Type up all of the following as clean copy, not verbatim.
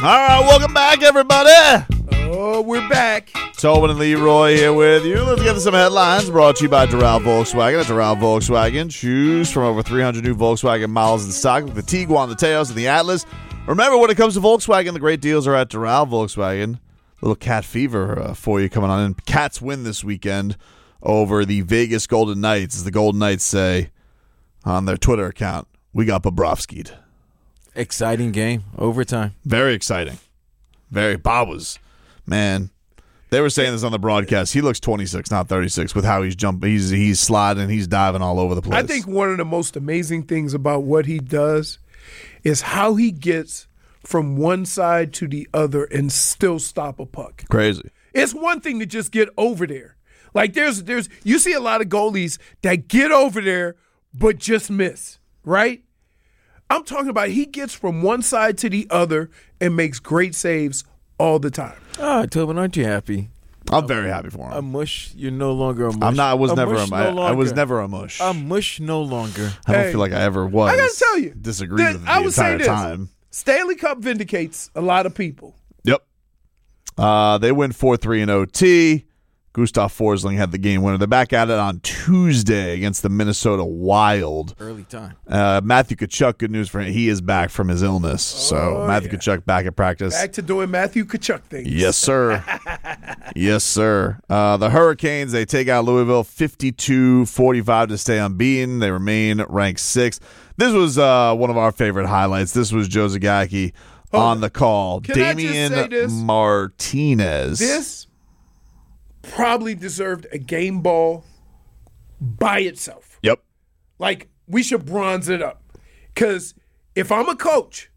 right, welcome back, everybody. Oh, we're back. Tobin and Leroy here with you. Let's get to some headlines brought to you by Doral Volkswagen. At Doral Volkswagen, choose from over 300 new Volkswagen models in stock with the Tiguan, the Taos, and the Atlas. Remember, when it comes to Volkswagen, the great deals are at Doral Volkswagen. Little cat fever for you coming on in. Cats win this weekend over the Vegas Golden Knights, as the Golden Knights say on their Twitter account. We got Bobrovski'd. Exciting game. Overtime. Very exciting. Bob was, man, they were saying this on the broadcast. He looks 26, not 36, with how he's jumping. He's sliding. He's diving all over the place. I think one of the most amazing things about what he does is how he gets from one side to the other and still stop a puck. Crazy. It's one thing to just get over there. Like there's you see a lot of goalies that get over there but just miss, right? I'm talking about he gets from one side to the other and makes great saves all the time. Oh, Tobin, aren't you happy? I'm very happy for him. A mush, you're no longer a mush. I'm not. I was a never mush a. no I was longer. never a mush. A mush no longer. I don't feel like I ever was. I gotta tell you, disagree with it I the would say entire this. time. Stanley Cup vindicates a lot of people. Yep. They win 4-3 in OT. Gustav Forsling had the game winner. They're back at it on Tuesday against the Minnesota Wild. Early time. Matthew Tkachuk, good news for him. He is back from his illness. So Matthew Tkachuk back at practice. Back to doing Matthew Tkachuk things. Yes, sir. Yes, sir. The Hurricanes, they take out Louisville 52-45 to stay unbeaten. They remain ranked 6th. This was one of our favorite highlights. This was Joe Zagacki on the call. Can I just say Damian this? Martinez. This probably deserved a game ball by itself. Yep. Like, we should bronze it up. Because if I'm a coach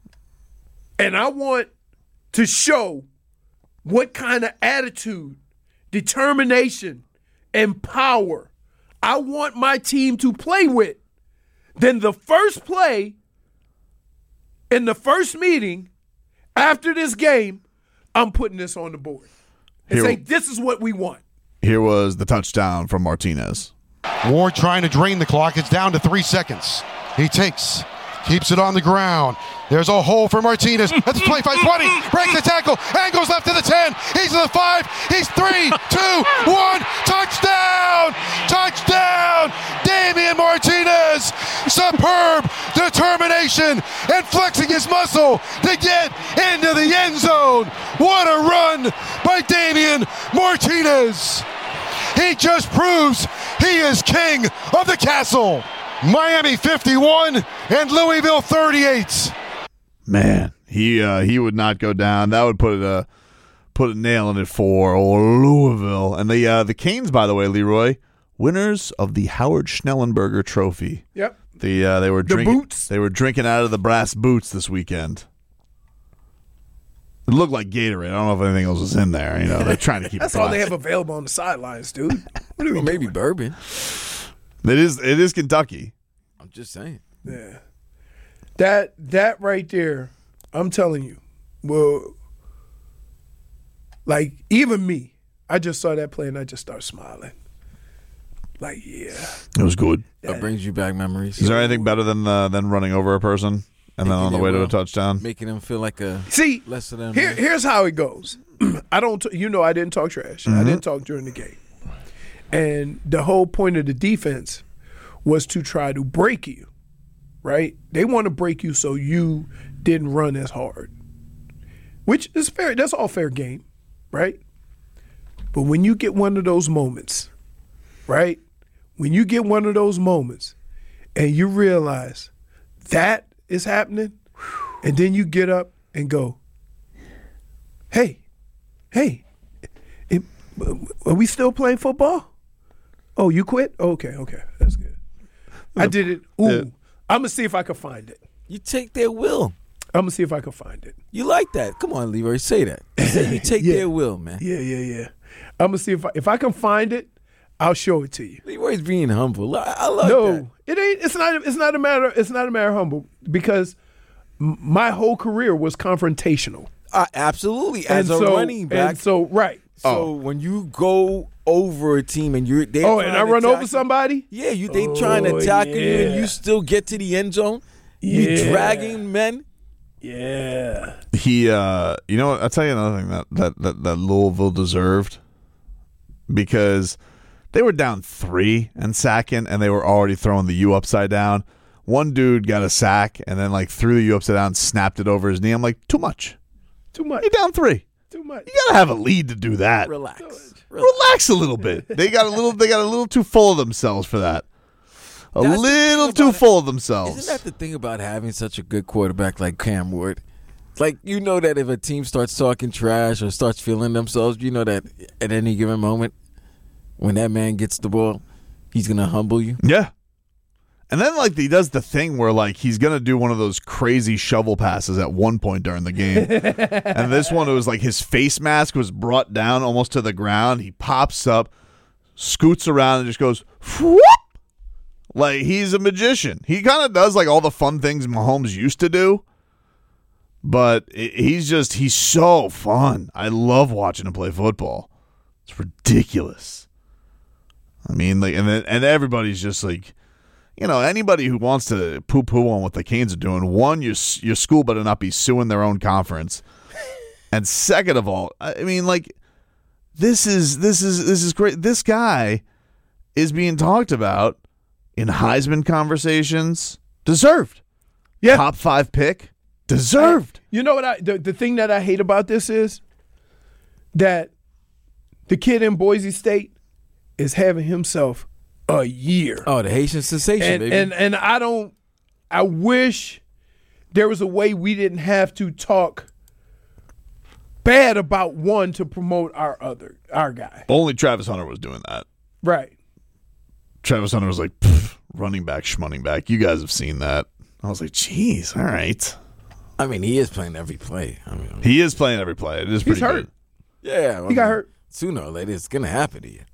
and I want to show what kind of attitude, determination, and power I want my team to play with, then the first play in the first meeting after this game, I'm putting this on the board. And say, this is what we want. Here was the touchdown from Martinez. Ward trying to drain the clock. It's down to 3 seconds. He takes, keeps it on the ground. There's a hole for Martinez. That's 25, 20. Breaks the tackle. Angles left to the 10. He's to the 5. He's 3, 2, 1. Touchdown! Touchdown! Damian Martinez. Superb determination and flexing his muscle to get into the end zone. What a run by Damian Martinez. He just proves he is king of the castle. Miami 51 and Louisville 38. Man, he would not go down. That would put a nail in it for Louisville. And the Canes, by the way, Leroy, winners of the Howard Schnellenberger Trophy. Yep. They were The drinking. boots. They were drinking out of the brass boots this weekend. It looked like Gatorade. I don't know if anything else was in there. You know, they're trying to keep. That's it all they classy. have available on the sidelines, dude. What are we Or maybe doing? bourbon. It is Kentucky. I'm just saying. Yeah. That right there, I'm telling you, well, like even me, I just saw that play and I just started smiling. Like, yeah. It was good. That brings you back memories. Is there anything better than running over a person and then on the way to a touchdown? Making them feel like a See, lesser than here's how it goes. I didn't talk trash. I didn't talk during the game. And the whole point of the defense was to try to break you, right? They want to break you so you didn't run as hard, which is fair. That's all fair game, right? But when you get one of those moments, right? When you get one of those moments and you realize that is happening, and then you get up and go, hey, are we still playing football? Oh, you quit? Okay, that's good. I did it. Ooh, Yeah. I'm going to see if I can find it. You take their will. I'm going to see if I can find it. You like that. Come on, Leroy. Say that. Say you take Yeah. their will, man. Yeah. I'm going to see if I can find it, I'll show it to you. Leroy's being humble. I love No, that. it ain't. It's not a matter of humble because my whole career was confrontational. Absolutely. As a running back. And so, right. So when you go over a team and and I run over somebody? Yeah, they trying to tackle you and yeah. you still get to the end zone. You Yeah. dragging men. Yeah. He, you know what? I'll tell you another thing that Louisville deserved, because they were down 3 and sacking, and they were already throwing the U upside down. One dude got a sack and then like threw the U upside down, snapped it over his knee. I'm like, too much. Too much. You're down 3. Too much. You gotta have a lead to do that. Relax. A little bit. They got a little too full of themselves for that. That's the little thing too about full of themselves. Isn't that the thing about having such a good quarterback like Cam Ward? Like, you know that if a team starts talking trash or starts feeling themselves, you know that at any given moment, when that man gets the ball, he's going to humble you. Yeah. And then, like, he does the thing where, like, he's going to do one of those crazy shovel passes at one point during the game. And this one, it was like his face mask was brought down almost to the ground. He pops up, scoots around, and just goes, whoop! Like, he's a magician. He kind of does, like, all the fun things Mahomes used to do. But he's so fun. I love watching him play football. It's ridiculous. I mean, like, and everybody's just like, you know, anybody who wants to poo-poo on what the Canes are doing, one, your school better not be suing their own conference. And second of all, I mean, like, this is great. This guy is being talked about in Heisman conversations. Deserved. Yeah. Top 5 pick. Deserved. You know what? The thing that I hate about this is that the kid in Boise State is having himself a year. Oh, the Haitian sensation, baby. And I wish there was a way we didn't have to talk bad about one to promote our guy. Only Travis Hunter was doing that. Right. Travis Hunter was like, running back, schmunning back. You guys have seen that. I was like, geez, all right. I mean, he is playing every play. He is playing every play. It is pretty He's hurt. good. Yeah. He got hurt. Sooner or later, it's going to happen to you.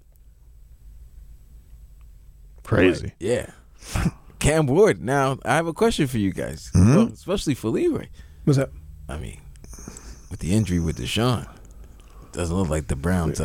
Crazy. Yeah. Cam Ward. Now, I have a question for you guys, well, especially for Leroy. What's up? I mean, with the injury with Deshaun, it doesn't look like the Browns'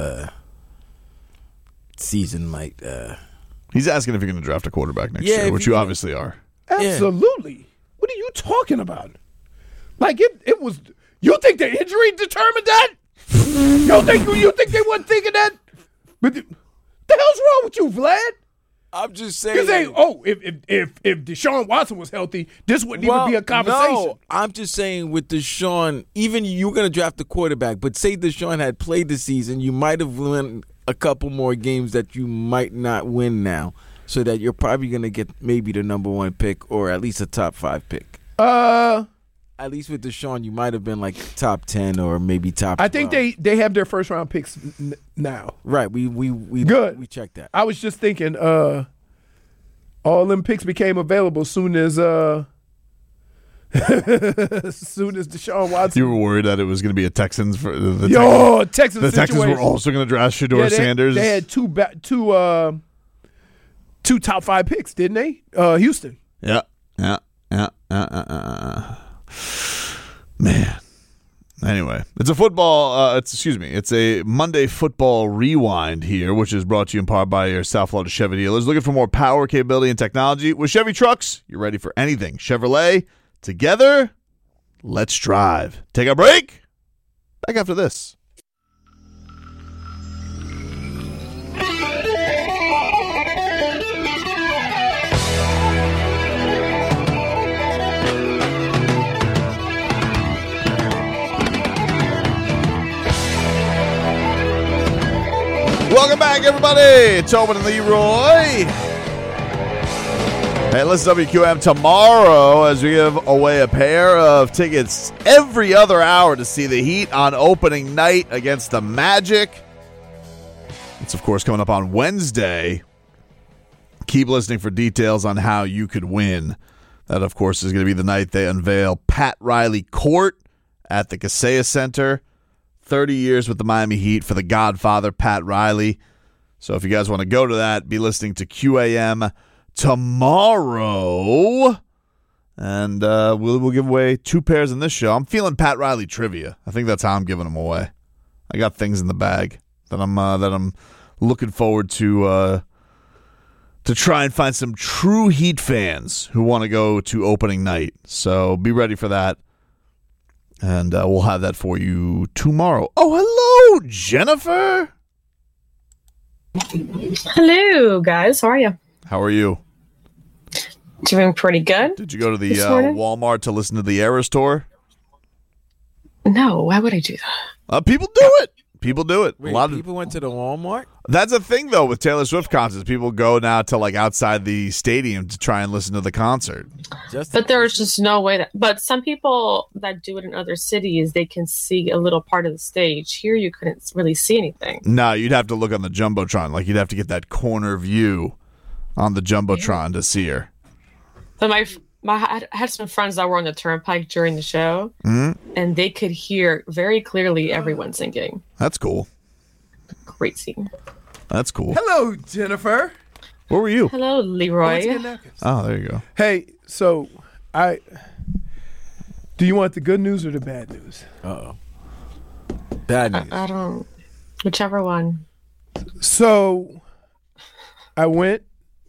season might. He's asking if you're going to draft a quarterback next Yeah, year, if which you- you obviously are. Absolutely. What are you talking about? Like it was. You think the injury determined that? You think they weren't thinking that? But the hell's wrong with you, Vlad? I'm just You're saying. saying, if Deshaun Watson was healthy, this wouldn't even be a conversation. No, I'm just saying with Deshaun, even you're going to draft a quarterback, but say Deshaun had played the season, you might have won a couple more games that you might not win now, so that you're probably going to get maybe the number 1 pick or at least a top 5 pick. At least with Deshaun, you might have been like top 10 or maybe top 12. I think they have their first round picks now. Right. We Good. We checked that. I was just thinking, all them picks became available soon as Deshaun Watson. You were worried that it was going to be a Texans for the Texans. The Texans were situation. also going to draft Shedeur Sanders. They had two top 5 picks, didn't they? Houston. Yeah. Man. Anyway, it's a football. It's a Monday football rewind here, which is brought to you in part by your South Florida Chevy dealers. Looking for more power, capability, and technology with Chevy trucks? You're ready for anything Chevrolet. Together, let's drive. Take a break. Back after this. Welcome back, everybody. It's Tobin and Leroy. Hey, listen to WQM tomorrow as we give away a pair of tickets every other hour to see the Heat on opening night against the Magic. It's, of course, coming up on Wednesday. Keep listening for details on how you could win. That, of course, is going to be the night they unveil Pat Riley Court at the Kaseya Center. 30 years with the Miami Heat for the Godfather, Pat Riley. So if you guys want to go to that, be listening to QAM tomorrow. And we'll give away 2 pairs in this show. I'm feeling Pat Riley trivia. I think that's how I'm giving them away. I got things in the bag that I'm looking forward to try and find some true Heat fans who want to go to opening night. So be ready for that. And we'll have that for you tomorrow. Oh, hello, Jennifer. Hello, guys. How are you? How are you? Doing pretty good. Did you go to the This morning? Walmart to listen to the Eras tour? No, why would I do that? People do it. People do it. Wait, a lot of people went to the Walmart? That's a thing though with Taylor Swift concerts. People go now to like outside the stadium to try and listen to the concert. But there's just no way that. But some people that do it in other cities, they can see a little part of the stage. Here, you couldn't really see anything. No, you'd have to look on the Jumbotron. Like you'd have to get that corner view on the Jumbotron to see her. But I had some friends that were on the turnpike during the show, and they could hear very clearly everyone singing. That's cool. Great scene. That's cool. Hello, Jennifer. Where were you? Hello, Leroy. Oh, there you go. Hey, so do you want the good news or the bad news? Uh-oh. Bad news. I don't. Whichever one. So I went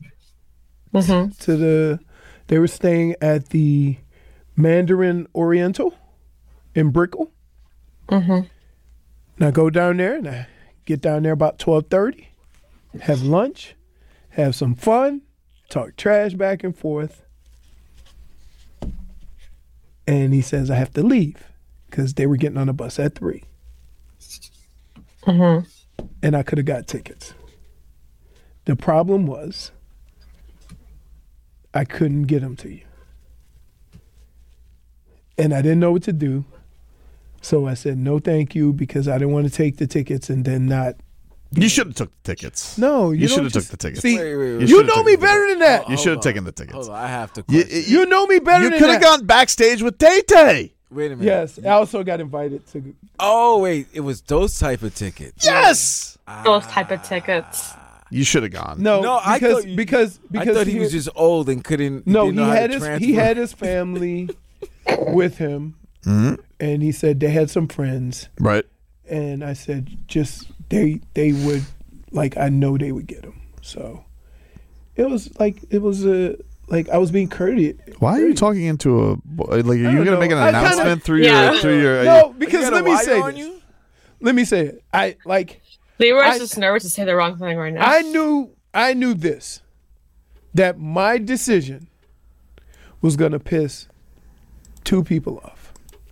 to they were staying at the Mandarin Oriental in Brickell. And I go down there and I get down there about 12:30, have lunch, have some fun, talk trash back and forth. And he says I have to leave because they were getting on the bus at 3. And I could have got tickets. The problem was I couldn't get them to you. And I didn't know what to do. So I said, no, thank you, because I didn't want to take the tickets and then not. You should have took the tickets. No, you don't should have took just- the tickets. See, Wait. you should've know took me the better than that. You should have taken the tickets. Hold on, I have to question. You know me better You than could have that. gone backstage with Tay-Tay. Wait a minute. Yes, I also got invited to. Oh, wait. It was those type of tickets. Yes. Those type of tickets. You should have gone. No, I because thought you- because I thought he was here- just old and couldn't. No, didn't know how to he transfer. had his family with him, and he said they had some friends, Right. and I said just they would like I know they would get him. So it was like I was being courteous. Why are you talking into a like? Are you don't going to know. make an I kinda- announcement through Yeah. your? No, You because got a let me wire say on this. you? Let me say it. Leroy's just nervous to say the wrong thing right now. I knew this, that my decision was going to piss 2 people off.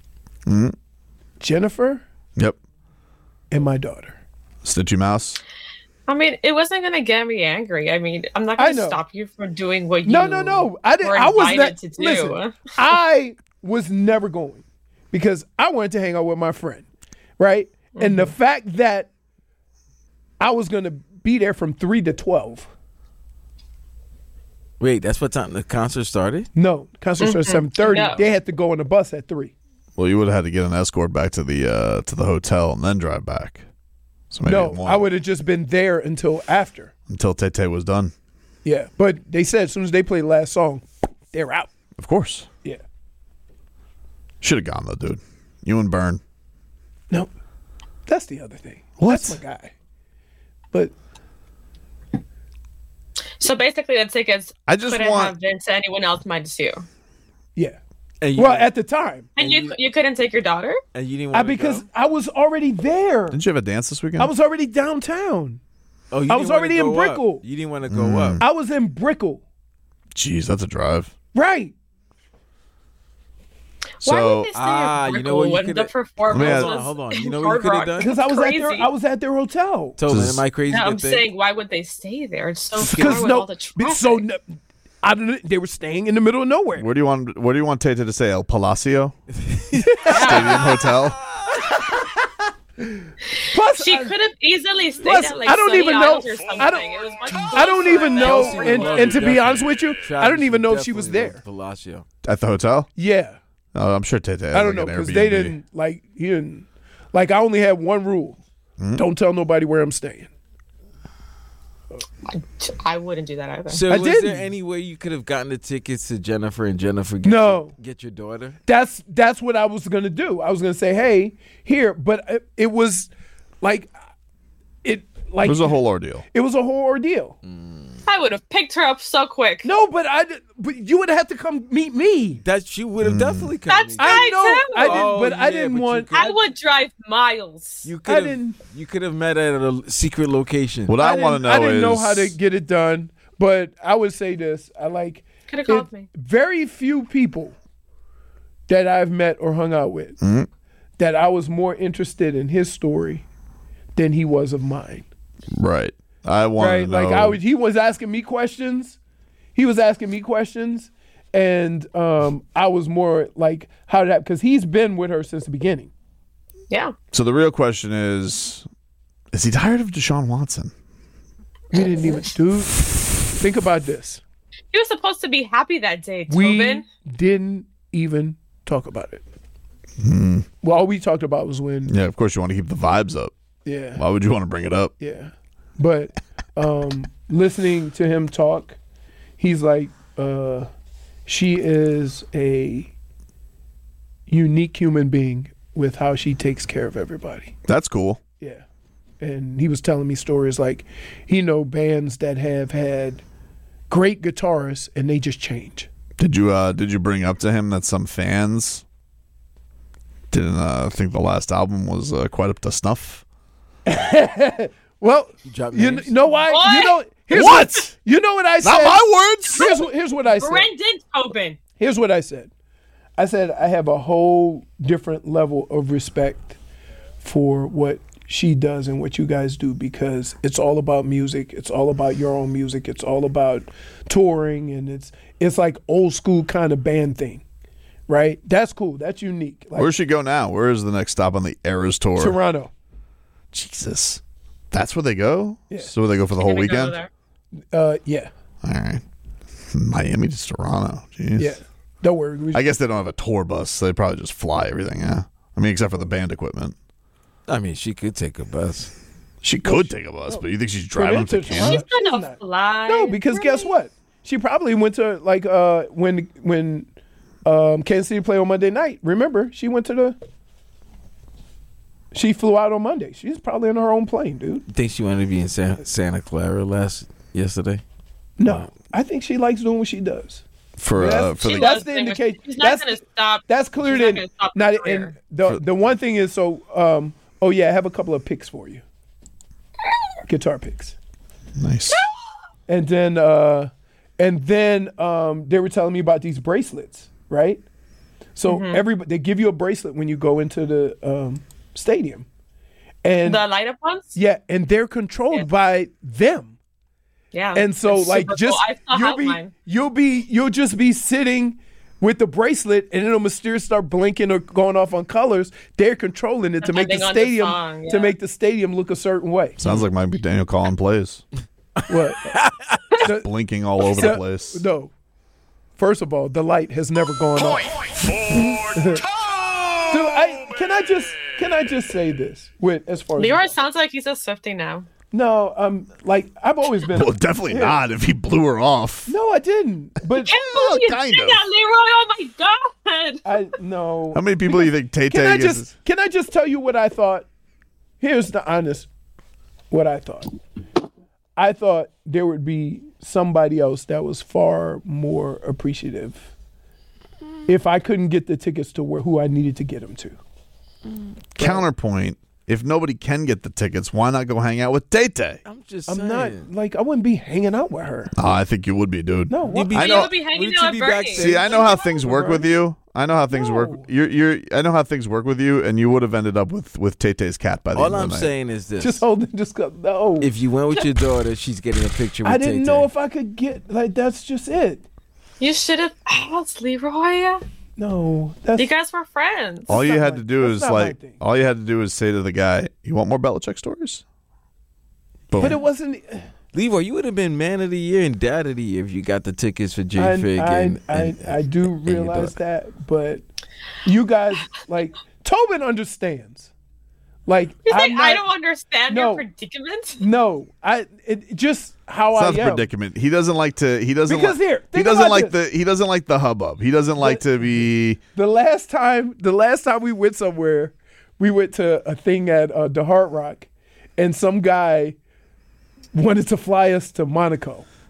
Jennifer Yep. and my daughter. Stitchy Mouse. I mean, it wasn't going to get me angry. I mean, I'm not I going to know. stop you from doing what you No. I didn't. were I was invited not. to do. Listen, I was never going because I wanted to hang out with my friend, right? And the fact that I was going to be there from 3 to 12. Wait, that's what time the concert started? No, concert started at 7:30. No. They had to go on the bus at 3. Well, you would have had to get an escort back to the hotel and then drive back. So maybe No, more. I would have just been there until after. until Tay-Tay was done. Yeah, but they said as soon as they played the last song, they're out. Of course. Yeah. Should have gone though, dude. You and Byrne. No, that's the other thing. What? That's my guy. But So basically, the tickets I just couldn't want- have been to anyone else minus you. yeah. And you, Well, at the time, And you couldn't take your daughter? and you didn't want because I was already there. Didn't you have a dance this weekend? I was already downtown. I I was already in Brickell. You didn't want to go up. I was in Brickell. Jeez, that's a drive. Right. Why So would they stay you in know what you Brickell when the coulda- performance Let me ask- was Hold on. You know what you Hard coulda Rock? done? Because I was Crazy. at their hotel. So, Just- am I crazy No, to I'm think? saying, why would they stay there? It's so far Because with all the traffic. they were staying in the middle of nowhere. Where do you want Tay-Tay to say? El Palacio? Stadium Hotel? Plus, She could have easily stayed plus, at like I don't Sunny even know. Isles or something. I don't- It was much I don't closer even than know. that. And to be honest with you, I don't even know if she was there. Palacio. At the hotel? Yeah. Oh, I'm sure Tay-Tay had I don't like know an because they Airbnb. didn't he didn't I only had one rule: don't tell nobody where I'm staying. I wouldn't do that either. So I was didn't. there any way you could have gotten the tickets to Jennifer and Jennifer get your daughter? That's what I was gonna do. I was gonna say, hey, here, but it was like It was a whole ordeal. It was a whole ordeal. I would have picked her up so quick. No, but you would have to come meet me. That she would have definitely come. That's to you. I know. too. I didn't, Oh, but I yeah, didn't but you want. could- I would drive miles. You I could have. didn't- You could have met at a secret location. What I want to know I didn't is know how to get it done, but I would say this: Could have called me. Very few people that I've met or hung out with that I was more interested in his story than he was of mine. right. I want Right? to know. Like he was asking me questions. He was asking me questions, and I was more like, how did that? Because he's been with her since the beginning. Yeah. So the real question is he tired of Deshaun Watson? We didn't even, dude. Think about this. He was supposed to be happy that day, We Tobin. didn't even talk about it. Well, all we talked about was when, Yeah, of course you want to keep the vibes up. yeah, Why would you want to bring it up? yeah. But listening to him talk, he's like, she is a unique human being with how she takes care of everybody. That's cool. Yeah. And he was telling me stories like he know bands that have had great guitarists and they just change. Did you bring up to him that some fans didn't think the last album was quite up to snuff? Well, drop you names? know why? What? You know here's What? You know what I said? Not my words. Here's what I said. Brendan Tobin. Here's what I said. I said I have a whole different level of respect for what she does and what you guys do because it's all about music. It's all about your own music. It's all about touring, and it's like old school kind of band thing, right? That's cool. That's unique. Like Where's she go now? Where is the next stop on the Eras tour? Toronto. Jesus, that's where they go. Yeah. So they go for the whole Gonna go weekend. there. Yeah, All right, Miami to Toronto. Jeez. yeah. Don't worry. I guess they don't have a tour bus, so they probably just fly everything. Yeah. I mean, except for the band equipment. I mean, she could take a bus. She could take a bus, but you think she's driving them to to Canada? She's gonna not. fly. No, because guess what? She probably went to like when Kansas City played on Monday night. Remember, she flew out on Monday. She's probably in her own plane, dude. You think she wanted to be in Santa Clara yesterday? No, I think she likes doing what she does. For She the That's loves the singing. indication. She's not gonna stop. That's clear. She's not That gonna stop her not career. and the one thing is so. Oh yeah, I have a couple of picks for you. Guitar picks. nice. And then they were telling me about these bracelets, right? So everybody they give you a bracelet when you go into the stadium, and The light up ones? yeah, and they're controlled by them. Yeah. And so It's like super just cool. I still have mine. you'll just be sitting with the bracelet and it'll mysteriously start blinking or going off on colors. They're controlling it to make the Depending on the stadium song, to yeah. make the stadium look a certain way. Sounds like might be Daniel Collin plays, What? blinking all over the place. No. First of all, the light has never gone off. Dude, can I just say this with as far as Leroy sounds like he's a Swiftie now. No, like I've always been. Well, definitely not. If he blew her off, No, I didn't. But You kind did of. that, Leroy. Oh my god. I no. how many people do you think Tay Can I Tay is? just tell you what I thought? Here's the honest what I thought. I thought there would be somebody else that was far more appreciative if I couldn't get the tickets to who I needed to get them to. Counterpoint: if nobody can get the tickets, why not go hang out with Tay Tay? I'm just I'm saying. not like I wouldn't be hanging out with her. Oh, I think you would be, dude. No, what? I You know. would be hanging Wouldn't out you at be Bernie. backstage? See, I know how things work with you. I know how things work. I know how things work with you, and you would have ended up with Tay Tay's cat by the All end of I'm the night. saying is this: Just hold it. Just go. No. if you went with your daughter, she's getting a picture with I didn't Tay-Tay. know if I could get like that's just it. You should have asked Leroy. No, that's You guys were friends. All you not had my- to do that's is not my like, thing. all you had to do is say to the guy, "You want more Belichick stories?" Boom. but it wasn't. Leroy, you would have been man of the year and dad of the year if you got the tickets for J I, Fig. I do and your realize daughter. that, but you guys like Tobin understands. Like He's like, I'm I not- don't understand No. your predicament. No, it just how It's I not a am. predicament. He doesn't like to. He doesn't. Because like, here, he think doesn't about like this. the. He doesn't like the hubbub. He doesn't like to be. The last time we went somewhere, we went to a thing at the Hard Rock, and some guy wanted to fly us to Monaco.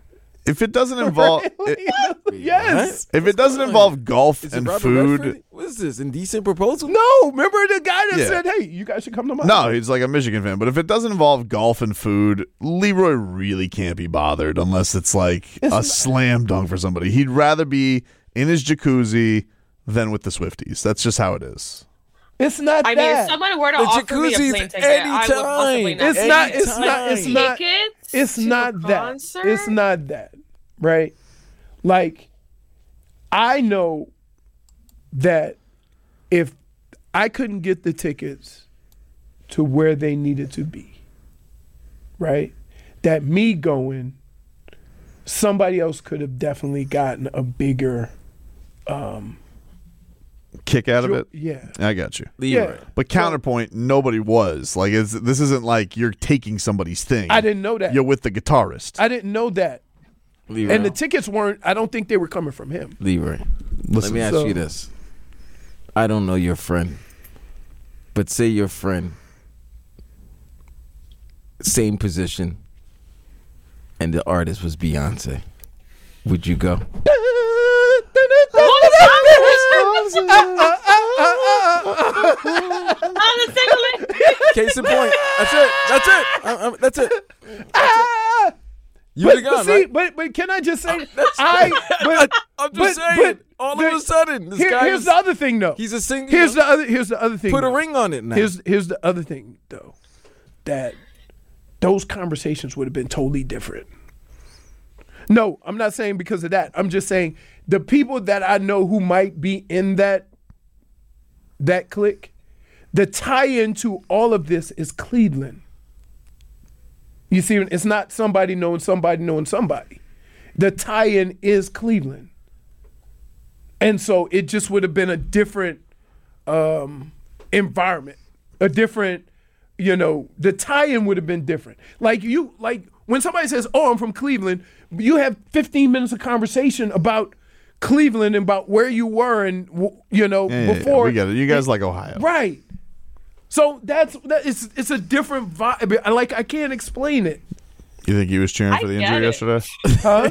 If it doesn't involve, Yes. if it doesn't involve golf Is it and Robert food, Redford? What is this? Indecent proposal? No, remember the guy that Yeah. said, "Hey, you guys should come to my no, house." he's like a Michigan fan. But if it doesn't involve golf and food, Leroy really can't be bothered unless it's like a slam dunk for somebody. He'd rather be in his jacuzzi than with the Swifties. That's just how it is. It's not I that. mean, if someone were to The offer me a jacuzzi's plane ticket, I would possibly anytime. not. It's take not- it. it's not- But it's not- tickets It's to not a that. concert? It's not that. Right? Like, I know that if I couldn't get the tickets to where they needed to be, right? That me going, somebody else could have definitely gotten a bigger Kick out of it. Yeah. I got you. Leroy. Yeah. But counterpoint, nobody was like. This isn't like you're taking somebody's thing. I didn't know that. You're with the guitarist. I didn't know that. Leroy. And the tickets weren't, I don't think they were coming from him. Leroy. Let Listen, me ask so- you this. I don't know your friend, but say your friend, same position, and the artist was Beyonce. Would you go? Case in point. That's it. That's it. That's it. You would have gone, right? But can I just say, I'm just saying. but all of a sudden, this guy here's is, the other thing, though. he's a singer. Here's the other thing. Put a though. ring on it now. Here's the other thing, though, that those conversations would have been totally different. No, I'm not saying because of that. I'm just saying the people that I know who might be in that clique, the tie-in to all of this is Cleveland. You see, it's not somebody knowing somebody knowing somebody. The tie-in is Cleveland. And so it just would have been a different environment, a different, the tie-in would have been different. Like when somebody says, "Oh, I'm from Cleveland," you have 15 minutes of conversation about Cleveland and about where you were and before. we get it. You guys like Ohio, Right. So it's a different vibe. Like, I can't explain it. You think he was cheering for I the get injury it. yesterday? Huh?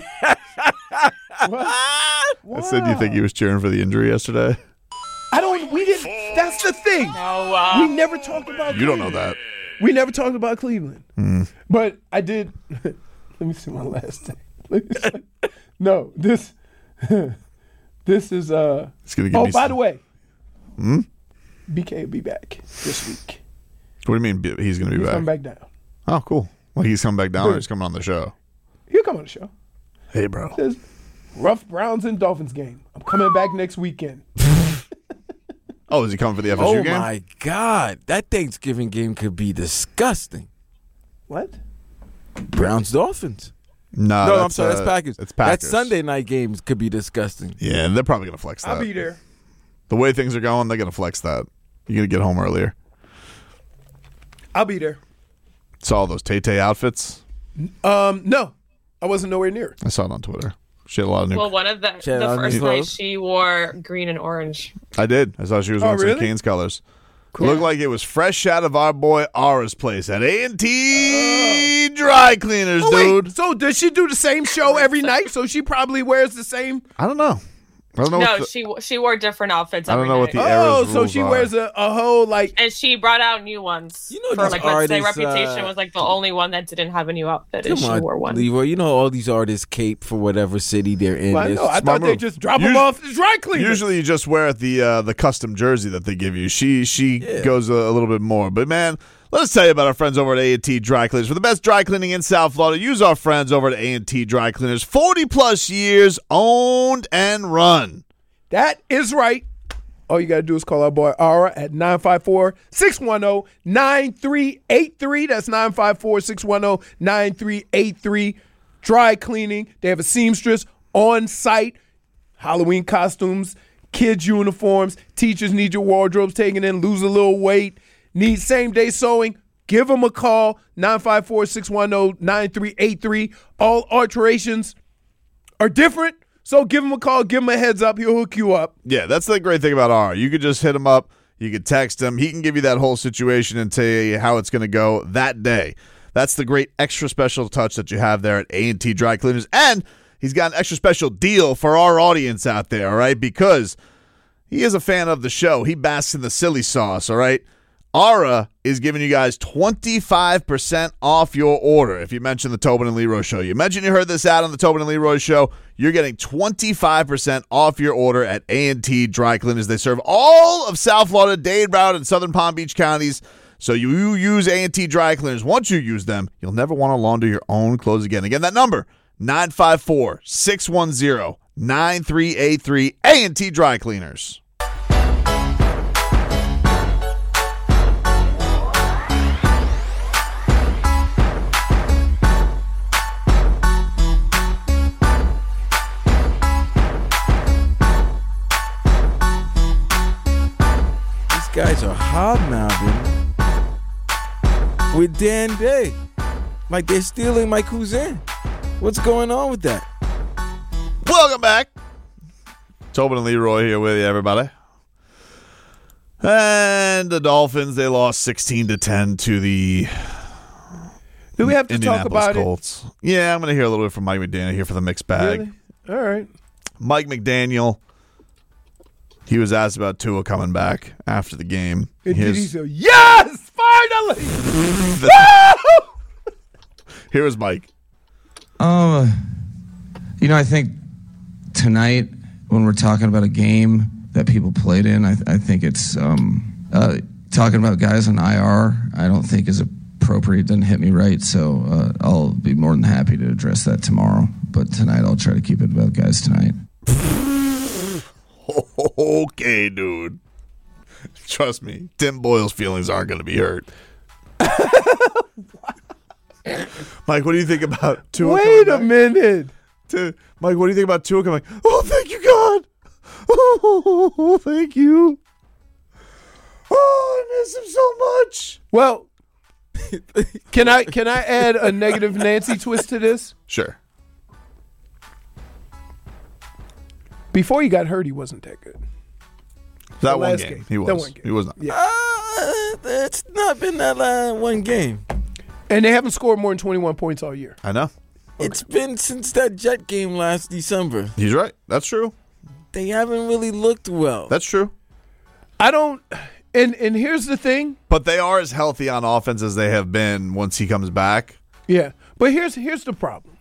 I said, you think he was cheering for the injury yesterday? We didn't, that's the thing. No, We never talked about You don't know Cleveland. that. We never talked about Cleveland. But I did. Let me see my last name. No, this is It's gonna give oh, me by some- the way, BK will be back this week. What do you mean he's going to be He's back? coming back down. Oh, cool. Like he's coming back down or he's coming on the show? He'll come on the show. Hey, bro. Says, rough Browns and Dolphins game. I'm coming back next weekend. Oh, is he coming for the FSU Oh game? my God, that Thanksgiving game could be disgusting. What? Browns Dolphins. No, No, I'm sorry, that's Packers. It's Packers. That Sunday night games could be disgusting. Yeah, they're probably going to flex that. I'll be there. The way things are going, they're going to flex that. You're going to get home earlier. I'll be there. Saw all those Tay-Tay outfits. No, I wasn't nowhere near. I saw it on Twitter. She had a lot of new. Well, one of the Shout out first new night clothes. she wore green and orange. I did. I saw she was wearing some really? Canes colors. Looked like it was fresh out of our boy Ara's place at A&T Dry Cleaners, dude. Wait, so does she do the same show every night? So she probably wears the same. I don't know. I don't know. No, what the- she wore different outfits. I don't every know what night. the era's Oh, so rules she are. wears a whole like. And she brought out new ones. You know for these like, let's say artists, Reputation was like the only one that didn't have a new outfit, and Come she on, wore one. Leroy. You know all these artists cape for whatever city they're in. I It's know. I smart thought they move. just drop them Usu- off the dry cleaners. Usually you just wear the custom jersey that they give you. She goes a little bit more. But, man, let us tell you about our friends over at A&T Dry Cleaners. For the best dry cleaning in South Florida, use our friends over at A&T Dry Cleaners. 40-plus years owned and run. That is right. All you got to do is call our boy Ara at 954-610-9383. That's 954-610-9383. Dry cleaning. They have a seamstress on site. Halloween costumes, kids' uniforms. Teachers need your wardrobes taken in. Lose a little weight. Need same-day sewing. Give them a call. 954-610-9383. All alterations are different. So give him a call, give him a heads up, he'll hook you up. Yeah, that's the great thing about R. You could just hit him up. You could text him. He can give you that whole situation and tell you how it's going to go that day. That's the great extra special touch that you have there at A&T Dry Cleaners. And he's got an extra special deal for our audience out there, all right? Because he is a fan of the show. He basks in the silly sauce, all right? Aura is giving you guys 25% off your order if you mention the Tobin and Leroy Show. You mentioned you heard this ad on the Tobin and Leroy Show. You're getting 25% off your order at A&T Dry Cleaners. They serve all of South Florida, Dade, Broward, and Southern Palm Beach counties. So you use A&T Dry Cleaners. Once you use them, you'll never want to launder your own clothes again. Again, that number, 954-610-9383, A&T Dry Cleaners. Guys are hobnobbing with Dan Day. Like they're stealing my cousin. What's going on with that? Welcome back. Tobin and Leroy here with you, everybody. And the Dolphins, they lost 16-10 to the Do we have to talk Indianapolis about Colts. Yeah, I'm going to hear a little bit from Mike McDaniel here for the mixed it? bag. Really? All right. Mike McDaniel, he was asked about Tua coming back after the game. And did he say, yes, finally! Here was Mike. I think tonight when we're talking about a game that people played in, I think it's talking about guys on IR. I don't think is appropriate. Doesn't hit me right. So I'll be more than happy to address that tomorrow. But tonight I'll try to keep it about guys tonight. Okay, dude. Trust me, Tim Boyle's feelings aren't going to be hurt. Mike, what do you think about Tua? Wait a minute. Mike, what do you think about Tua coming? Oh, thank you, God. Oh, thank you. Oh, I miss him so much. Well, can I add a negative Nancy twist to this? Sure. Before he got hurt, he wasn't that good. That The one last game. game. He That was. one game. He was not. Yeah. It's not been that one game. And they haven't scored more than 21 points all year. I know. It's been since that Jet game last December. He's right. That's true. They haven't really looked well. That's true. I don't – and here's the thing. But they are as healthy on offense as they have been once he comes back. Yeah. But here's the problem.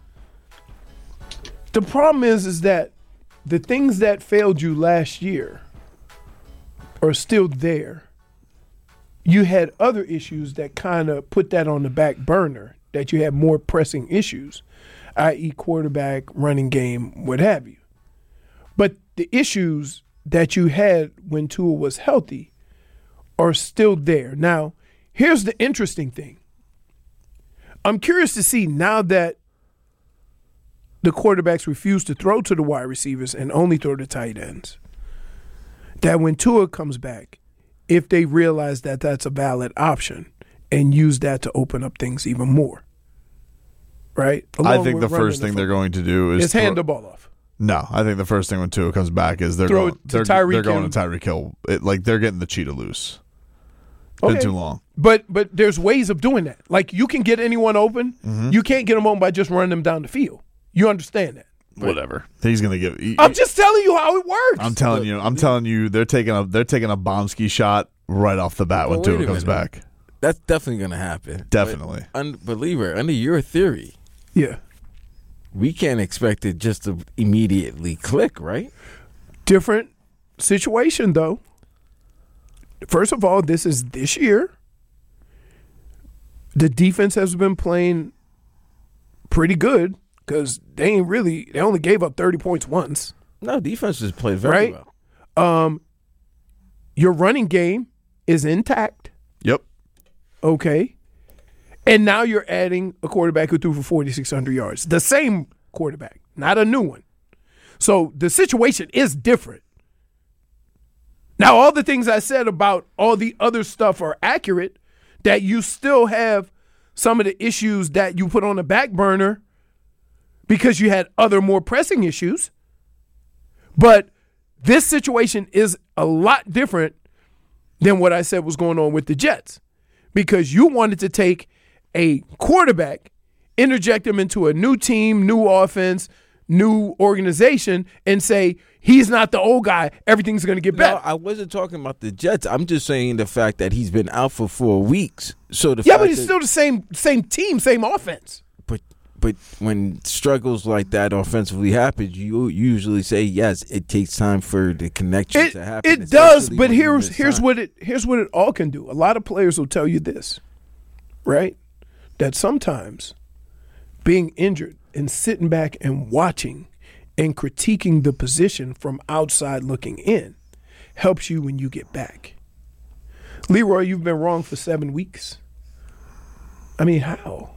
The problem is that the things that failed you last year are still there. You had other issues that kind of put that on the back burner, that you had more pressing issues, i.e. quarterback, running game, what have you. But the issues that you had when Tua was healthy are still there. Now, here's the interesting thing. I'm curious to see now that the quarterbacks refuse to throw to the wide receivers and only throw to tight ends, that when Tua comes back, if they realize that that's a valid option and use that to open up things even more, right? I think the first thing they're going to do is hand the ball off. No, I think the first thing when Tua comes back is they're Throw going it to to Tyreek Tyreek Hill. Like they're getting the cheetah loose. It's been too long. But there's ways of doing that. Like you can get anyone open. Mm-hmm. You can't get them open by just running them down the field. You understand that? Whatever. He's going to give. I'm just telling you how it works. I'm telling you. They're taking a Bombski shot right off the bat when Tua comes back. That's definitely going to happen. Definitely. Believer, under your theory, Yeah. we can't expect it just to immediately click, right? Different situation, though. First of all, this is this year. The defense has been playing pretty good because they only gave up 30 points once. No, defense just played very Right? well. Your running game is intact. Yep. Okay. And now you're adding a quarterback who threw for 4,600 yards. The same quarterback, not a new one. So the situation is different. Now, all the things I said about all the other stuff are accurate, that you still have some of the issues that you put on the back burner because you had other more pressing issues. But this situation is a lot different than what I said was going on with the Jets, because you wanted to take a quarterback, interject him into a new team, new offense, new organization and say he's not the old guy. Everything's going to get better. No, I wasn't talking about the Jets. I'm just saying the fact that he's been out for 4 weeks. So the Yeah, fact but it's that, still the same team, same offense. But when struggles like that offensively happen, you usually say yes. It takes time for the connection to happen. It does, especially but when you miss here's time. what it all can do. A lot of players will tell you this, right? That sometimes being injured and sitting back and watching and critiquing the position from outside looking in helps you when you get back. Leroy, you've been wrong for 7 weeks. I mean, how?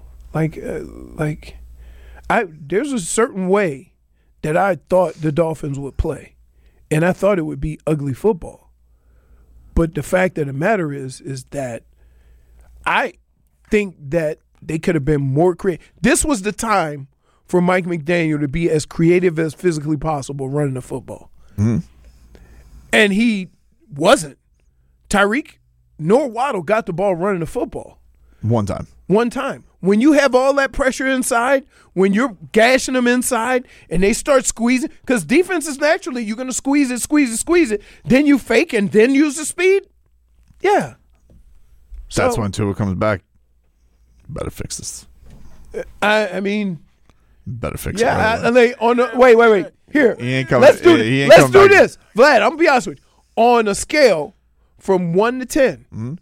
There's a certain way that I thought the Dolphins would play, and I thought it would be ugly football. But the fact of the matter is that I think that they could have been more creative. This was the time for Mike McDaniel to be as creative as physically possible running the football. Mm-hmm. And he wasn't. Tyreek nor Waddle got the ball running the football. One time. When you have all that pressure inside, when you're gashing them inside and they start squeezing, because defense is naturally, you're going to squeeze it, then you fake and then use the speed. Yeah. That's when Tua comes back. Better fix this. I mean. Better fix it. Yeah. Right Wait. Here. He ain't coming. Let's do this. Let's do back. this. Vlad, I'm going to be honest with you. On a scale from 1 to 10, mm-hmm.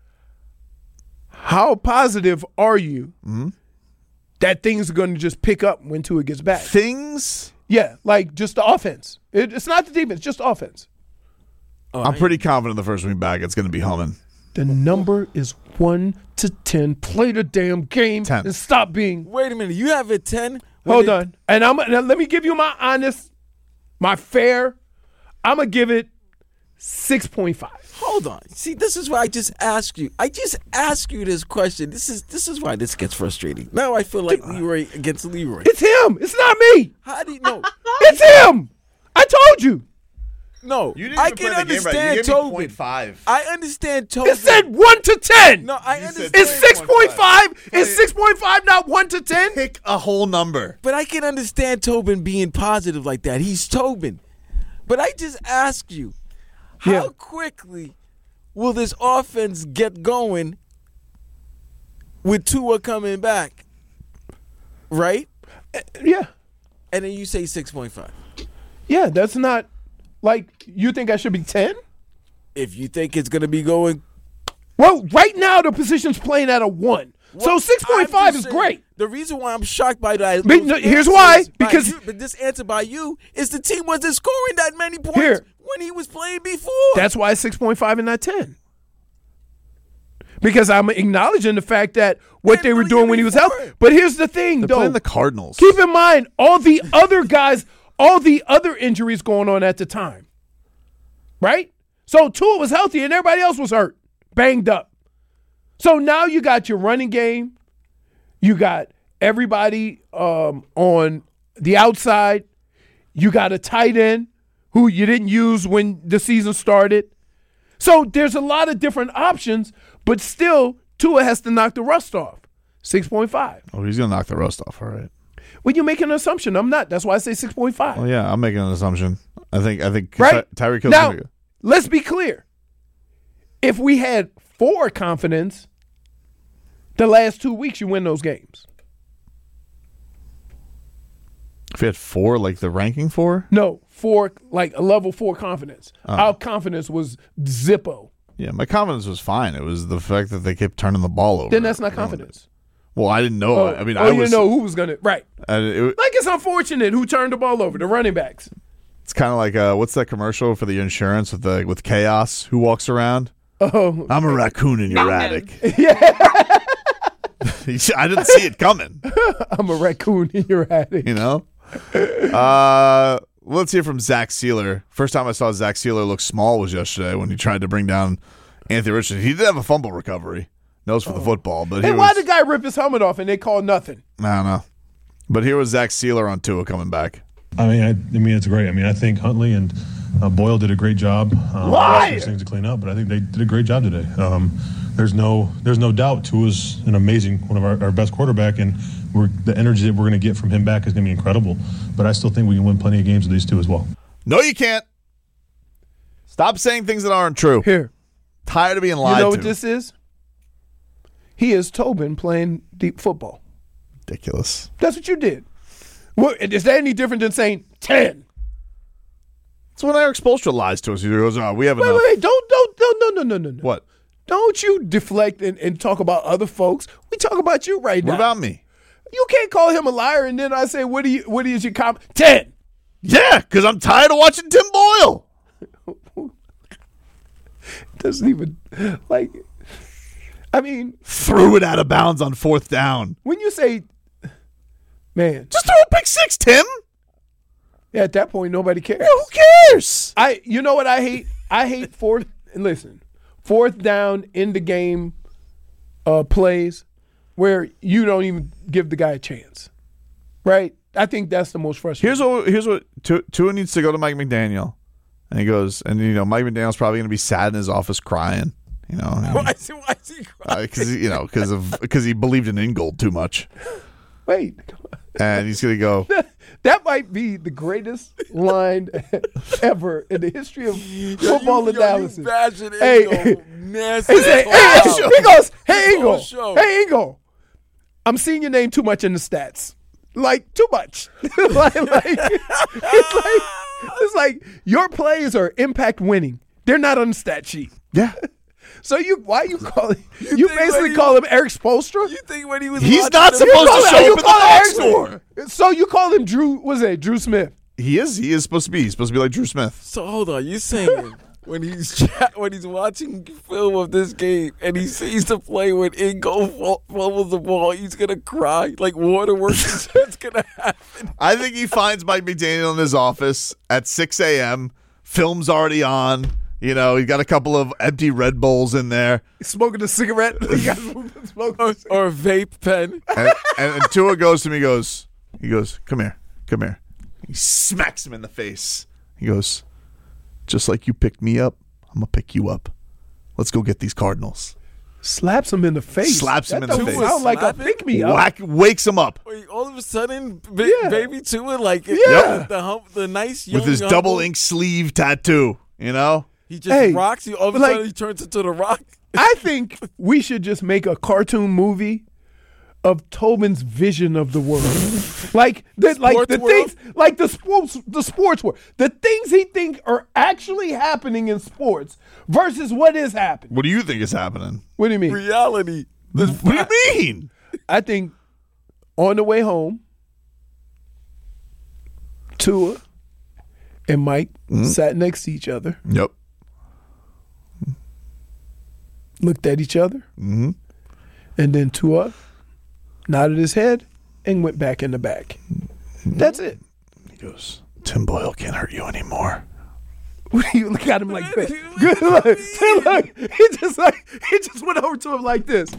How positive are you that things are going to just pick up when Tua gets back? Things? Yeah, like just the offense. It's not the defense, just offense. I'm pretty confident the first week back it's going to be humming. The number is 1 to 10. Play the damn game 10. and stop being. Wait a minute. You have a 10? Hold on. And now let me give you my fair. I'm going to give it 6.5. Hold on. See, this is why I just asked you. I just asked you this question. This is why this gets frustrating. Now I feel like Leroy against Leroy. It's him. It's not me. How do you know? It's him. I told you. No, You didn't I even can play the game right. You understand gave me Tobin. 0.5. I understand Tobin. It said 1 to 10. No, I You understand. said It's 6.5. It's 6.5, not 1 to 10. Pick a whole number. But I can understand Tobin being positive like that. He's Tobin. But I just ask you, how quickly will this offense get going with Tua coming back? Right? Yeah. And then you say 6.5. Yeah, that's not like you think I should be 10? If you think it's going to be going. Well, right now the position's playing at a 1. So 6.5 is great. The reason why I'm shocked by that. But no, here's why. Because but this answer by you is the team wasn't scoring that many points when he was playing before. that's why it's 6.5 and not 10. Because I'm acknowledging the fact that what they were doing when he was healthy. But here's the thing, They're though. playing the Cardinals. Keep in mind all the other guys, all the other injuries going on at the time. Right? So Tua was healthy and everybody else was hurt, banged up. So now you got your running game. You got everybody on the outside. You got a tight end who you didn't use when the season started. So there's a lot of different options, but still Tua has to knock the rust off. 6.5. Oh, he's going to knock the rust off. All right. Well, you're making an assumption. I'm not. That's why I say 6.5. Oh, yeah, I'm making an assumption. I think Right? Tyreek Hill's Now, going to let's be clear. If we had 4 confidence, the last 2 weeks you win those games. If we had 4, like the ranking 4? No, 4, like a level 4 confidence. Our confidence was Zippo. Yeah, my confidence was fine. It was the fact that they kept turning the ball over. Then that's not confidence. Well, I didn't know. I mean, I you was. didn't know who was going to. Right. Like It's unfortunate who turned the ball over, the running backs. it's kind of like what's that commercial for the insurance with Chaos? Who walks around? Oh. I'm a raccoon in your Not attic. him. I didn't see it coming. I'm a raccoon in your attic. You know. Let's hear from Zach Sealer. First time I saw Zach Sealer look small was yesterday when he tried to bring down Anthony Richardson. He did have a fumble recovery. Nose for the football, but Hey, why the guy rip his helmet off and they call nothing? I don't know. But here was Zach Sealer on Tua coming back. I mean, it's great. I mean, I think Huntley and Boyle did a great job. There's things to clean up, but I think they did a great job today. There's no doubt Tua's an amazing, one of our best quarterback, and the energy that we're going to get from him back is going to be incredible. But I still think we can win plenty of games with these two as well. No, you can't. Stop saying things that aren't true. Here. Tired of being lied to. You know what this is? He is Tobin playing deep football. Ridiculous. That's what you did. What, is that any different than saying 10? It's when Eric Spoelstra lies to us. He goes, "Oh, we have enough." Wait, no. What? Don't you deflect and talk about other folks. We talk about you right now. What about me? You can't call him a liar and then I say, what is your comment? 10. Yeah, because I'm tired of watching Tim Boyle. Doesn't even, like, I mean. Threw it out of bounds on 4th down. When you say, man. Just throw a pick 6, Tim. Yeah, at that point, nobody cares. Yeah, who cares? You know what I hate? I hate fourth down in the game plays where you don't even give the guy a chance, right? I think that's the most frustrating. Here's what Tua needs to go to Mike McDaniel, and he goes, and Mike McDaniel's probably going to be sad in his office crying, Why is he crying? Because he believed in Ingold too much. Wait, and he's going to go. That might be the greatest line ever in the history of football analysis. He goes, "Hey, Ingo, I'm seeing your name too much in the stats. Like, too much. It's like your plays are impact winning. They're not on the stat sheet. Yeah. So why you call him? You basically call him Eric Spoelstra? You think when he was He's not supposed to show up in the box score. So you call him Drew Smith? He is supposed to be. He's supposed to be like Drew Smith. So hold on, you saying when he's watching film of this game and he sees the play when Ingo fumbles the ball, he's gonna cry like waterworks. It's gonna happen. I think he finds Mike McDaniel in his office at 6 a.m. Film's already on. He got a couple of empty Red Bulls in there. He's smoking a cigarette. or a vape pen. And Tua goes to me, he goes, come here. He smacks him in the face. He goes, just like you picked me up, I'm going to pick you up. Let's go get these Cardinals. Slaps him in the face. Slaps him in the face. Sound like a pick me up. Wakes him up. Wait, all of a sudden, baby Tua, the nice young with his double ink sleeve tattoo, He just rocks you. All of a sudden, he turns into the Rock. I think we should just make a cartoon movie of Tobin's vision of the world, like the sports world, the things he thinks are actually happening in sports versus what is happening. What do you think is happening? What do you mean? Reality. What do you mean? I think on the way home, Tua and Mike sat next to each other. Yep. Looked at each other, and then Tua nodded his head and went back in the back. That's it. He goes, Tim Boyle can't hurt you anymore. What do you look at him like this? Good look. He just went over to him like this.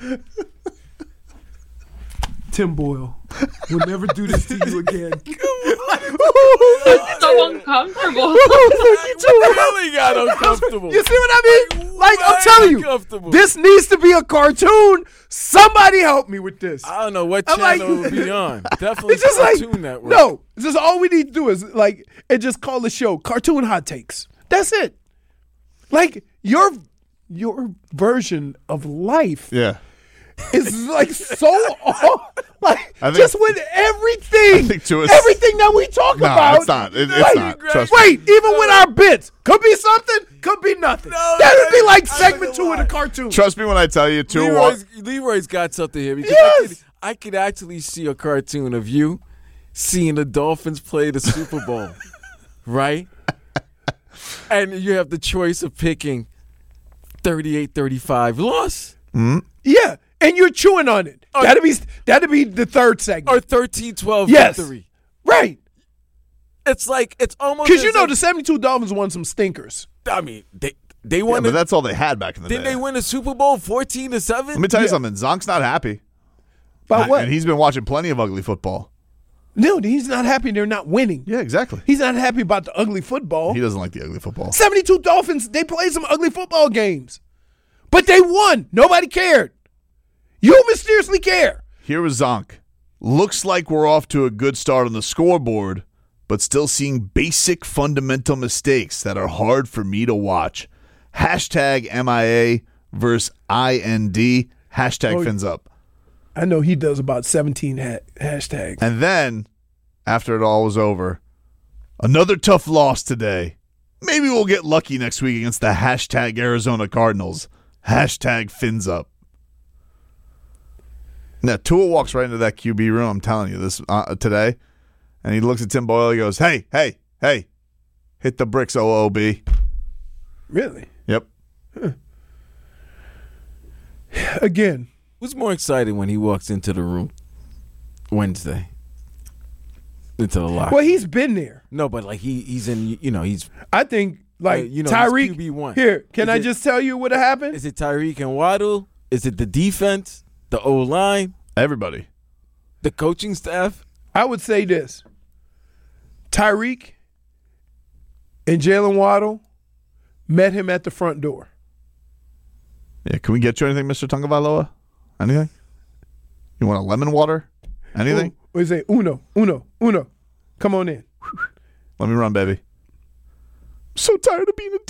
Tim Boyle will never do this to you again. It's so uncomfortable. I really got uncomfortable. You see what I mean? Like, I'm telling you, this needs to be a cartoon. Somebody help me with this. I don't know what channel it would be on. Definitely it's just Cartoon Network. No, it's just all we need to do is and just call the show Cartoon Hot Takes. That's it. Like your version of life. Yeah. It's like so like just with everything that we talk about. It's not. It's not. Trust me. Wait, even with our bits, could be something, could be nothing. That would be like segment 2 of the cartoon. Trust me when I tell you, Leroy's got something here. Because yes. I could actually see a cartoon of you seeing the Dolphins play the Super Bowl, right? And you have the choice of picking 38-35 loss. Mm-hmm. Yeah. And you're chewing on it. That'd be the third segment. Or 13-12 victory. Right. It's like, it's almost because the 72 Dolphins won some stinkers. I mean, they won. Yeah, but that's all they had back in the day. Didn't they win a Super Bowl 14-7? Let me tell you something. Zonk's not happy. About what? And he's been watching plenty of ugly football. No, he's not happy they're not winning. Yeah, exactly. He's not happy about the ugly football. He doesn't like the ugly football. 72 Dolphins, they played some ugly football games. But they won. Nobody cared. You mysteriously care. Here was Zonk Looks like we're off to a good start on the scoreboard, but still seeing basic fundamental mistakes that are hard for me to watch. Hashtag MIA versus IND. Hashtag fins up. I know he does about 17 hashtags. And then, after it all was over, another tough loss today. Maybe we'll get lucky next week against the hashtag Arizona Cardinals. Hashtag fins up. Now, Tua walks right into that QB room, I'm telling you this today, and he looks at Tim Boyle, he goes, hey, hit the bricks, OOB. Really? Yep. Huh. Again. What's more exciting when he walks into the room Wednesday? Into the locker. Well, he's been there. No, but like he's in, he's. I think like he's Tyreek. QB1. Here, can I just tell you what happened? Is it Tyreek and Waddle? Is it the defense? The O-line? Everybody. The coaching staff? I would say this. Tyreek and Jalen Waddle met him at the front door. Yeah, can we get you anything, Mr. Tagovailoa? Anything? You want a lemon water? Anything? What do you say? Uno. Come on in. Let me run, baby. I'm so tired of being a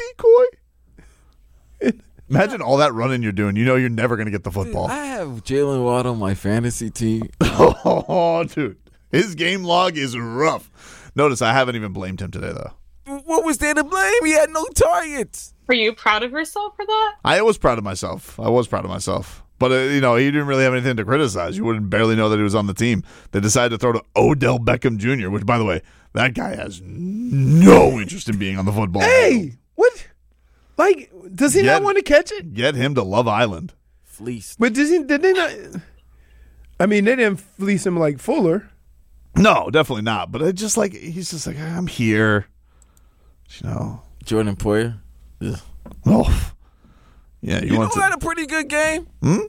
decoy. Imagine all that running you're doing. You know you're never going to get the football. Dude, I have Jalen Waddle on my fantasy team. Oh, dude. His game log is rough. Notice I haven't even blamed him today, though. What was there to blame? He had no targets. Were you proud of yourself for that? I was proud of myself. But, he didn't really have anything to criticize. You wouldn't barely know that he was on the team. They decided to throw to Odell Beckham Jr., which, by the way, that guy has no interest in being on the football field. Hey, what? Like, does he not want to catch it? Get him to Love Island. Fleeced. But did they not? I mean, they didn't fleece him like Fuller. No, definitely not. But he's just like, I'm here. Jordan Poyer. Ugh. Oh. Yeah, You had a pretty good game.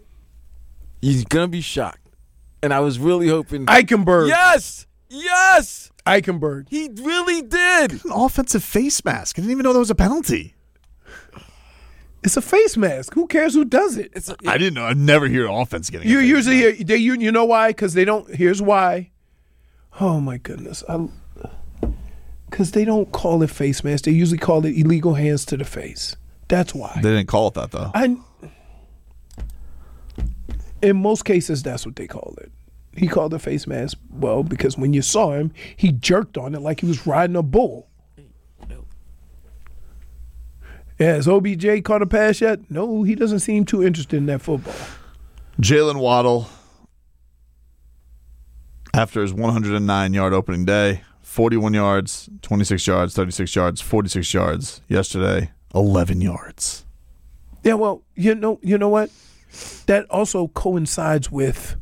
He's going to be shocked. And I was really hoping. Eichenberg. Yes. Eichenberg. He really did. An offensive face mask. I didn't even know that was a penalty. It's a face mask. Who cares who does it? I didn't know. I never hear offense getting You a face usually mask. hear you know why? Because they don't. Here's why. Oh my goodness. Because they don't call it face mask. They usually call it illegal hands to the face. That's why. They didn't call it that, though. In most cases, that's what they call it. He called it face mask. Well, because when you saw him, he jerked on it like he was riding a bull. Has OBJ caught a pass yet? No, he doesn't seem too interested in that football. Jalen Waddle, after his 109-yard opening day, 41 yards, 26 yards, 36 yards, 46 yards. Yesterday, 11 yards. Yeah, well, you know what? That also coincides with,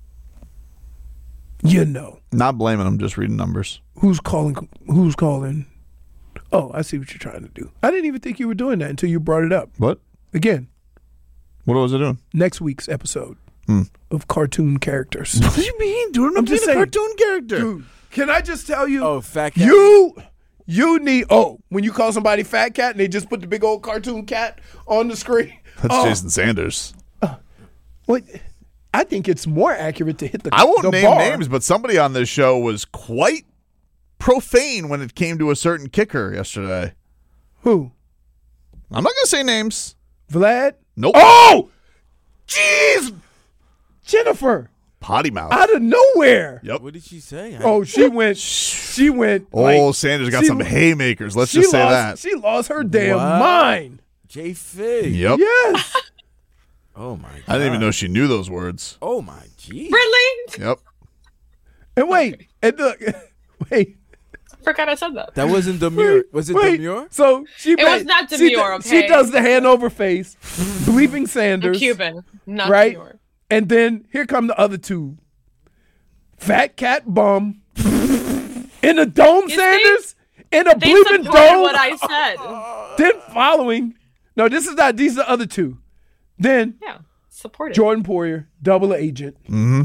Not blaming him, just reading numbers. Who's calling? Oh, I see what you're trying to do. I didn't even think you were doing that until you brought it up. What? Again, What was I doing? next week's episode of cartoon characters. What do you mean, dude? I'm just being a saying. cartoon character. Dude, can I just tell you? Oh, fat cat. You need. Oh, when you call somebody fat cat and they just put the big old cartoon cat on the screen. That's Jason Sanders. What? I think it's more accurate to hit the. I won't the name bar. names, but somebody on this show was quite profane when it came to a certain kicker yesterday. Who? I'm not going to say names. Vlad? Nope. Oh! Jeez! Jennifer! Potty mouth. Out of nowhere. Yep. What did she say? Oh, she went. Oh, Sanders got some haymakers. Let's just say that. She lost her damn Wow. mind. J Fig. Yep. Yes. Oh my god. I didn't even know she knew those words. Oh my gee. Really? Yep. And wait. And look. Wait. Forgot I said that. That wasn't demure. Was it Wait. demure? So she. It was not demure, okay? She does the hand over face, bleeping I'm Sanders. Cuban, not Right? New York. And then here come the other two. Fat cat bum. In a dome, You Sanders? In a They bleeping supported dome? what I said. Then following. No, this is not. These are the other two. Then Yeah, support it. Jordan Poyer, double agent. Mm-hmm.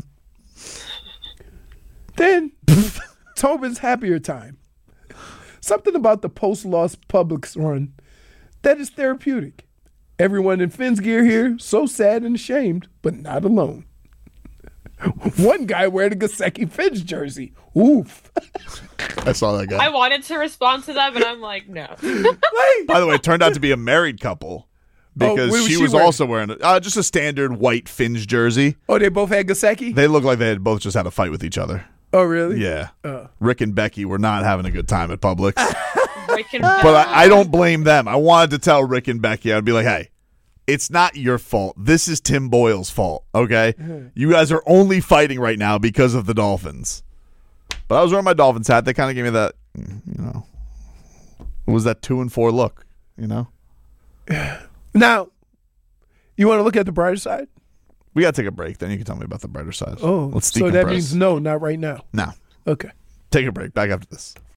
Then Tobin's happier time. Something about the post-loss Publix run that is One guy wearing a Gesicki Finch jersey. Oof. I saw that guy. I wanted to respond to that, but I'm like, no. By the way, it turned out to be a married couple because what was she she was wearing? also wearing just a standard white Finch jersy. Oh, they both had Gesicki? They looked like they had both just had a fight with each other. Oh, really? Yeah. Rick and Becky were not having a good time at Publix. Rick and But I don't blame them. I wanted to tell Rick and Becky, I'd be like, hey, it's not your fault. This is Tim Boyle's fault, okay? You guys are only fighting right now because of the Dolphins. But I was wearing my Dolphins hat. They kind of gave me that, it was that 2-4 look, Now, you want to look at the brighter side? We got to take a break. Then you can tell me about the brighter side. Oh, Let's so that decompress. means no, not right now. No. Okay. Take a break. Back after this.